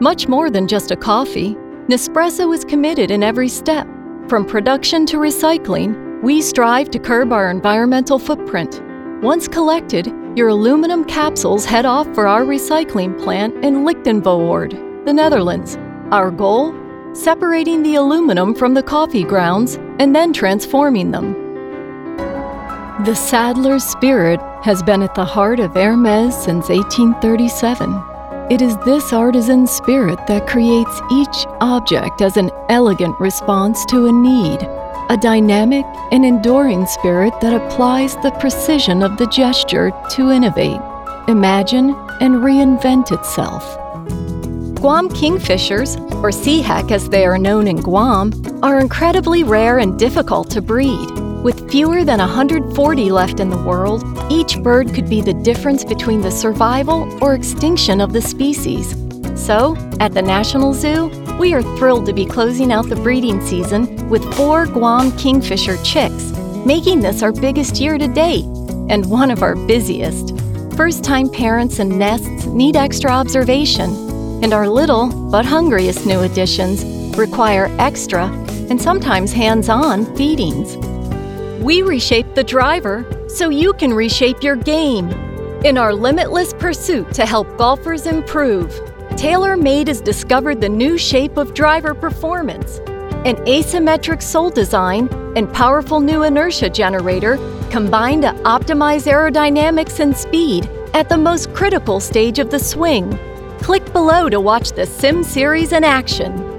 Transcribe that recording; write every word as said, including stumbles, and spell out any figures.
Much more than just a coffee, Nespresso is committed in every step. From production to recycling, we strive to curb our environmental footprint. Once collected, your aluminum capsules head off for our recycling plant in Lichtenvoorde, the Netherlands. Our goal? Separating the aluminum from the coffee grounds and then transforming them. The Sadler's spirit has been at the heart of Hermès since eighteen thirty-seven. It is this artisan spirit that creates each object as an elegant response to a need, a dynamic and enduring spirit that applies the precision of the gesture to innovate, imagine, and reinvent itself. Guam kingfishers, or seaheck as they are known in Guam, are incredibly rare and difficult to breed. With fewer than one hundred forty left in the world, each bird could be the difference between the survival or extinction of the species. So, at the National Zoo, we are thrilled to be closing out the breeding season with four Guam kingfisher chicks, making this our biggest year to date, and one of our busiest. First-time parents and nests need extra observation, and our little but hungriest new additions require extra and sometimes hands-on feedings. We reshape the driver so you can reshape your game. In our limitless pursuit to help golfers improve, TaylorMade has discovered the new shape of driver performance. An asymmetric sole design and powerful new inertia generator combine to optimize aerodynamics and speed at the most critical stage of the swing. Click below to watch the Sim Series in action.